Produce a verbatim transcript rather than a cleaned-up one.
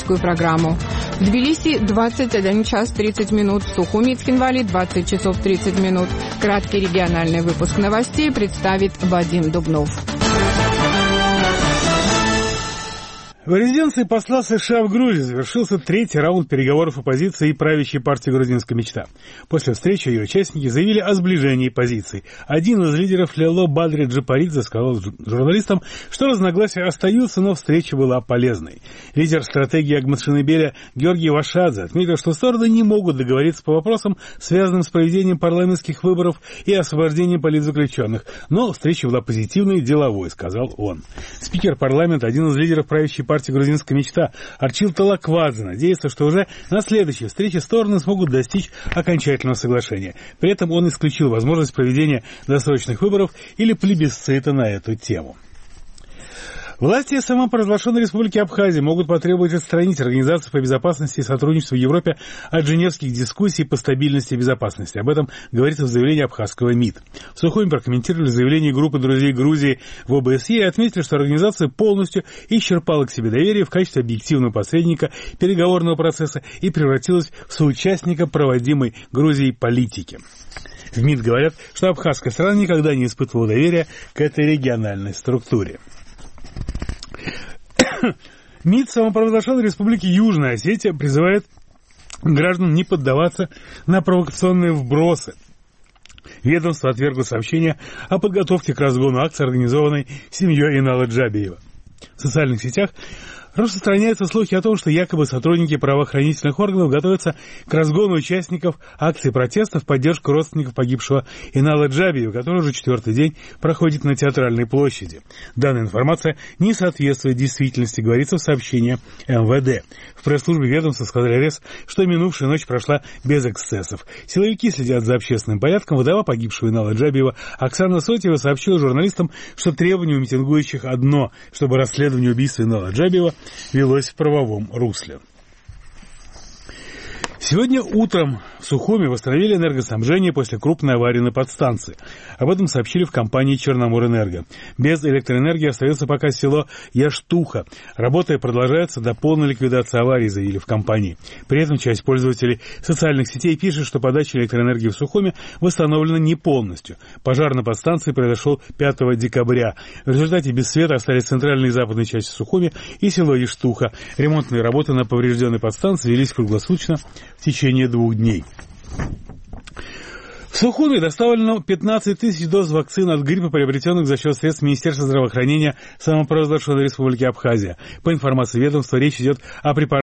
туристическую программу. В Тбилиси двадцать один час тридцать минут, в Сухуми и Цхинвале двадцать часов тридцать минут. Краткий региональный выпуск новостей представит Вадим Дубнов. В резиденции посла США в Грузии завершился третий раунд переговоров оппозиции и правящей партии «Грузинская мечта». После встречи ее участники заявили о сближении позиций. Один из лидеров Лело Бадри Джапаридзе сказал журналистам, что разногласия остаются, но встреча была полезной. Лидер стратегии Агматшинебеля Георгий Вашадзе отметил, что стороны не могут договориться по вопросам, связанным с проведением парламентских выборов и освобождением политзаключенных. Но встреча была позитивной и деловой, сказал он. Спикер парламента, один из лидеров правящей партии «Грузинская мечта» Арчил Талаквадзе надеется, что уже на следующей встрече стороны смогут достичь окончательного соглашения. При этом он исключил возможность проведения досрочных выборов или плебисцита на эту тему. Власти самопровозглашенной республики Абхазия могут потребовать отстранить Организацию по безопасности и сотрудничеству в Европе от женевских дискуссий по стабильности и безопасности. Об этом говорится в заявлении абхазского МИД. В Сухуми прокомментировали заявление группы друзей Грузии в о бэ эс е и отметили, что организация полностью исчерпала к себе доверие в качестве объективного посредника переговорного процесса и превратилась в соучастника проводимой Грузией политики. В МИД говорят, что абхазская страна никогда не испытывала доверия к этой региональной структуре. МИД самопровозглашенной республики Южная Осетия призывает граждан не поддаваться на провокационные вбросы. Ведомство отвергло сообщение о подготовке к разгону акции, организованной семьей Инала Джабиева. В социальных сетях распространяются слухи о том, что якобы сотрудники правоохранительных органов готовятся к разгону участников акции протеста в поддержку родственников погибшего Инала Джабиева, который уже четвертый день проходит на Театральной площади. Данная информация не соответствует действительности, говорится в сообщении эм вэ дэ. В пресс-службе ведомства сказали РЭС, что минувшая ночь прошла без эксцессов. Силовики следят за общественным порядком. Вдова погибшего Инала Джабиева Оксана Сотьева сообщила журналистам, что требование у митингующих одно, чтобы расследование убийства Инала Джабиева велось в правовом русле. Сегодня утром в Сухуми восстановили энергоснабжение после крупной аварии на подстанции. Об этом сообщили в компании «Черноморэнерго». Без электроэнергии остается пока село Яштуха. Работа продолжается до полной ликвидации аварии, заявили в компании. При этом часть пользователей социальных сетей пишет, что подача электроэнергии в Сухуми восстановлена не полностью. Пожар на подстанции произошел пятого декабря. В результате без света остались центральная и западная части Сухуми и село Яштуха. Ремонтные работы на поврежденной подстанции велись круглосуточно в течение двух дней. В Сухуми доставлено пятнадцать тысяч доз вакцин от гриппа, приобретенных за счет средств Министерства здравоохранения самопровозглашенной республики Абхазия. По информации ведомства, речь идет о препаратах